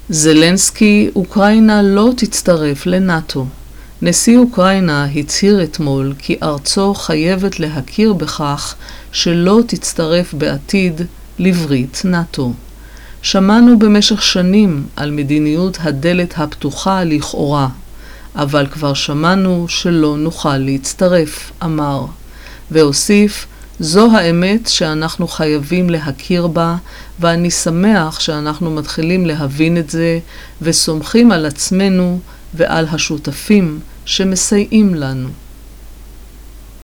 זלנסקי, אוקראינה לא תצטרף לנאטו. נשיא אוקראינה הצהיר אתמול כי ארצו חייבת להכיר בכך שלא תצטרף בעתיד לברית נאטו. שמענו במשך שנים על מדיניות הדלת הפתוחה לכאורה, אבל כבר שמענו שלא נוכל להצטרף, אמר. והוסיף, זו האמת שאנחנו חייבים להכיר בה, ואני שמח שאנחנו מתחילים להבין את זה, וסומכים על עצמנו ועל השותפים שמסייעים לנו.